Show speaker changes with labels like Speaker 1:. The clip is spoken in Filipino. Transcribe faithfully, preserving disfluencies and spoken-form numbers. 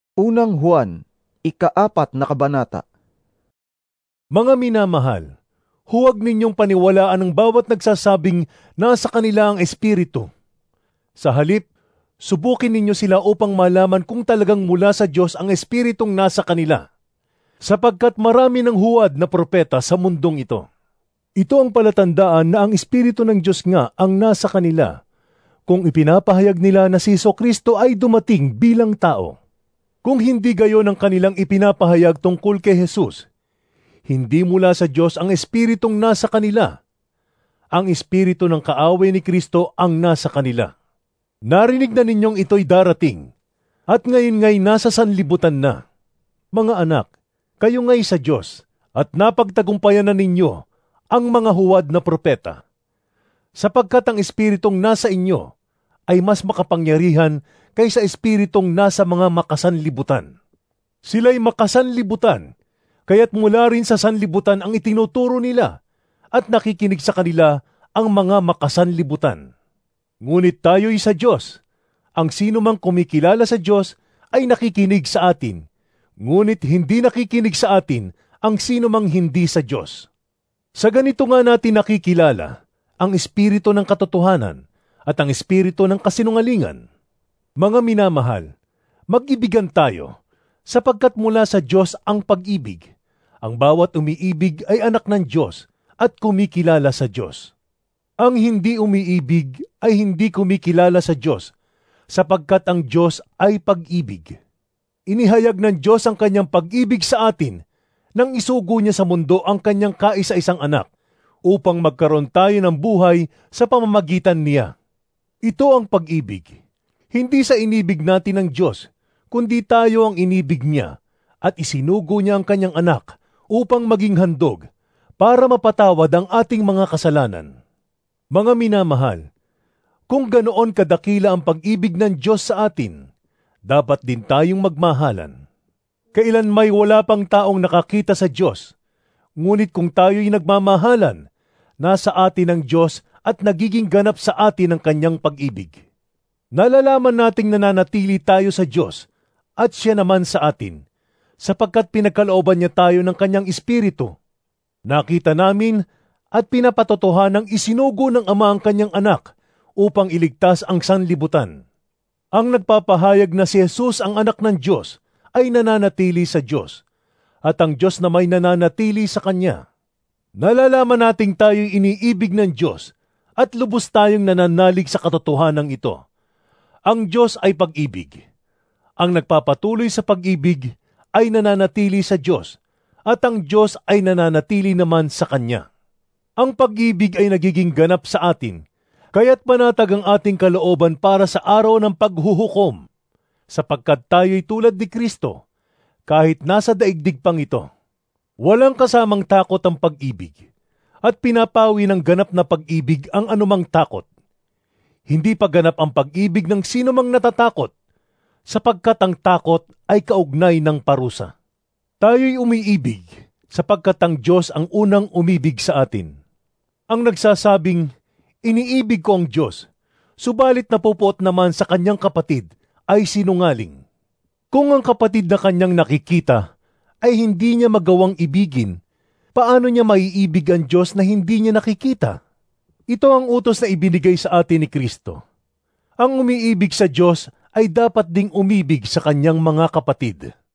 Speaker 1: Unang Juan, ikaapat na kabanata.
Speaker 2: Mga minamahal, huwag ninyong paniwalaan ang bawat nagsasabing nasa kanila ang Espiritu. Sa halip, subukin ninyo sila upang malaman kung talagang mula sa Diyos ang Espiritong nasa kanila, sapagkat marami ng huwad na propeta sa mundong ito. Ito ang palatandaan na ang Espiritu ng Diyos nga ang nasa kanila, kung ipinapahayag nila na si Jesucristo ay dumating bilang tao. Kung hindi gayon ang kanilang ipinapahayag tungkol kay Jesus, hindi mula sa Diyos ang Espiritong nasa kanila. Ang Espiritu ng kaaway ni Kristo ang nasa kanila. Narinig na ninyong ito'y darating, at ngayon nga'y nasa sanlibutan na. Mga anak, kayo nga'y sa Diyos, at napagtagumpayan na ninyo ang mga huwad na propeta. Sapagkat ang Espiritong nasa inyo ay mas makapangyarihan kaysa espiritong nasa mga makasanlibutan. Sila'y makasanlibutan, kaya't mula rin sa sanlibutan ang itinuturo nila at nakikinig sa kanila ang mga makasanlibutan. Ngunit tayo'y sa Diyos. Ang sino mang kumikilala sa Diyos ay nakikinig sa atin, ngunit hindi nakikinig sa atin ang sino mang hindi sa Diyos. Sa ganito nga natin nakikilala ang espiritu ng katotohanan at ang espiritu ng kasinungalingan. Mga minamahal, mag-ibigan tayo, sapagkat mula sa Diyos ang pag-ibig. Ang bawat umiibig ay anak ng Diyos at kumikilala sa Diyos. Ang hindi umiibig ay hindi kumikilala sa Diyos, sapagkat ang Diyos ay pag-ibig. Inihayag ng Diyos ang kanyang pag-ibig sa atin nang isugo niya sa mundo ang kanyang kaisa-isang anak upang magkaroon tayo ng buhay sa pamamagitan niya. Ito ang pag-ibig. Hindi sa inibig natin ng Diyos, kundi tayo ang inibig niya at isinugo niya ang kanyang anak upang maging handog para mapatawad ang ating mga kasalanan. Mga minamahal, kung ganoon kadakila ang pag-ibig ng Diyos sa atin, dapat din tayong magmahalan. Kailan may wala pang taong nakakita sa Diyos, ngunit kung tayo'y nagmamahalan, nasa atin ang Diyos at nagiging ganap sa atin ang kanyang pag-ibig. Nalalaman nating nananatili tayo sa Diyos at siya naman sa atin, sapagkat pinagkalooban niya tayo ng kanyang espiritu. Nakita namin at pinapatotohanang isinugo ng Ama ang kanyang anak upang iligtas ang sanlibutan. Ang nagpapahayag na si Jesus ang anak ng Diyos ay nananatili sa Diyos, at ang Diyos na may nananatili sa kanya. Nalalaman nating tayo'y iniibig ng Diyos at lubos tayong nananalig sa katotohanan ito. Ang Diyos ay pag-ibig. Ang nagpapatuloy sa pag-ibig ay nananatili sa Diyos, at ang Diyos ay nananatili naman sa Kanya. Ang pag-ibig ay nagiging ganap sa atin, kaya't panatag ang ating kalooban para sa araw ng paghuhukom, sapagkat tayo'y tulad ni Kristo, kahit nasa daigdig pang ito. Walang kasamang takot ang pag-ibig, at pinapawi ng ganap na pag-ibig ang anumang takot. Hindi pa ganap ang pag-ibig ng sino mang natatakot, sapagkat ang takot ay kaugnay ng parusa. Tayo'y umiibig, sapagkat ang Diyos ang unang umibig sa atin. Ang nagsasabing, iniibig ko ang Diyos, subalit napupuot naman sa kanyang kapatid, ay sinungaling. Kung ang kapatid na kanyang nakikita ay hindi niya magawang ibigin, paano niya maiibig ang Diyos na hindi niya nakikita? Ito ang utos na ibinigay sa atin ni Kristo. Ang umiibig sa Diyos ay dapat ding umibig sa kanyang mga kapatid.